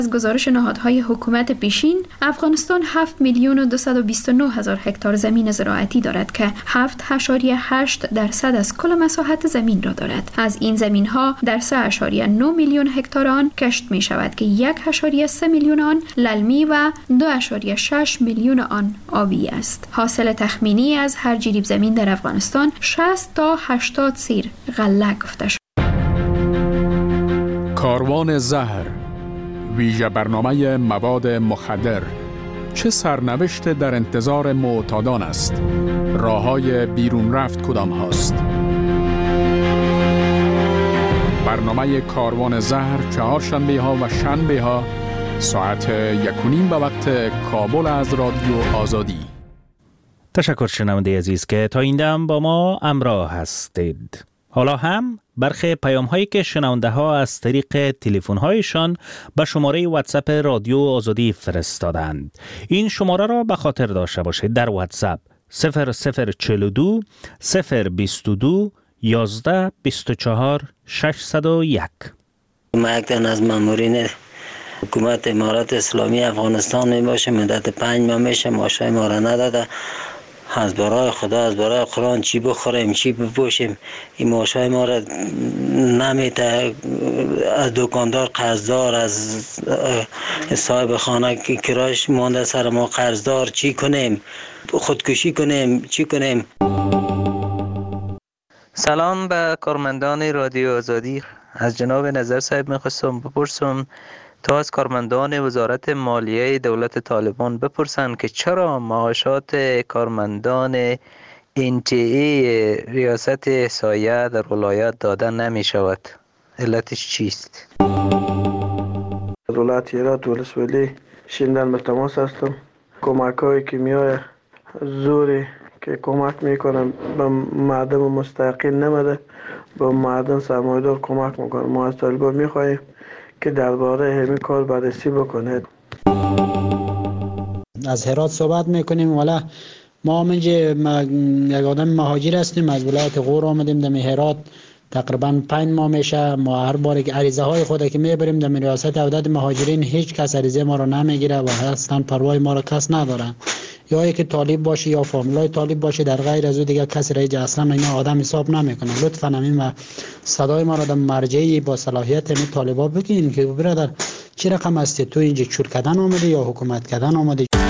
از گزارش نهادهای حکومت پیشین، افغانستان 7,229,000 هکتار زمین زراعتی دارد که 7.8% از کل مساحت زمین را دارد. از این زمین‌ها در 3.9 میلیون هکتار آن کشت می شود که 1.3 میلیون آن للمی و 2.6 میلیون آن آبی است. حاصل تخمینی از هر جریب زمین در افغانستان 60 تا 80 سیر غله گفته شد. کاروان زهر، ویژه برنامه مواد مخدر، چه سرنوشت در انتظار معتادان است؟ راه‌های بیرون رفت کدام هاست؟ برنامه کاروان زهر چهارشنبه ها و شنبه ها ساعت 1:30 به وقت کابل از رادیو آزادی. تشکر شنونده عزیز که تا این دم با ما همراه هستید. حالا هم برخی پیام هایی که شنونده ها از طریق تلفن هایشان به شماره واتساپ رادیو آزادی فرستادند. این شماره را به خاطر داشته باشید. در واتساپ 0042 022 11 24 601. مکتن از مامورین حکومت امارات اسلامی افغانستان می باشه. مدت 5 ماه میشه ماشای ما را نداده. از برای خدا، از برای قرآن چی بخوریم چی بپوشیم، این ماشای ما را نمیته. از دکاندار قرضدار، از صاحب خانه که کرایش مانده سر ما قرضدار، چی کنیم؟ خودکشی کنیم؟ چی کنیم؟ سلام به کارمندان رادیو آزادی. از جناب نظر صاحب میخواستم بپرسم تا از کارمندان وزارت مالیه دولت طالبان بپرسن که چرا معاشات کارمندان NTA ریاست احصایه در ولایت داده نمی شود؟ علتش چیست؟ از ولایت هرات ولسوالی شیندن به تماس هستم. کمک هایی که میای زوری که کمک میکنم به مردم مستحقین نمیده، به مردم سرمایه‌دار کمک میکنم. ما از طالبان میخواهیم که درباره همین کار بررسی بکنید. از هرات صحبت میکنیم. والا ما منجا یک آدم مهاجر هستیم، از ولایت غور آمدیم دم هرات. تقریبا 5 ماه میشه. ما هر بار که عریضه های خود که میبریم دم ریاست عدد مهاجرین، هیچ کس عریضه ما رو نمیگیره و اصلا پروای ما رو کس ندارن. یا یکی طالب باشه یا فامیلای طالب باشه، در غیر از او دیگه کسی رایج اصلا اینا آدم حساب نمیکنه. لطفا همین و صدای ما رو در مرجعی با صلاحیت همین طالبا بگین که برادر چه رقم هستی تو اینجا چور کردن آمده یا حکومت کردن آمده؟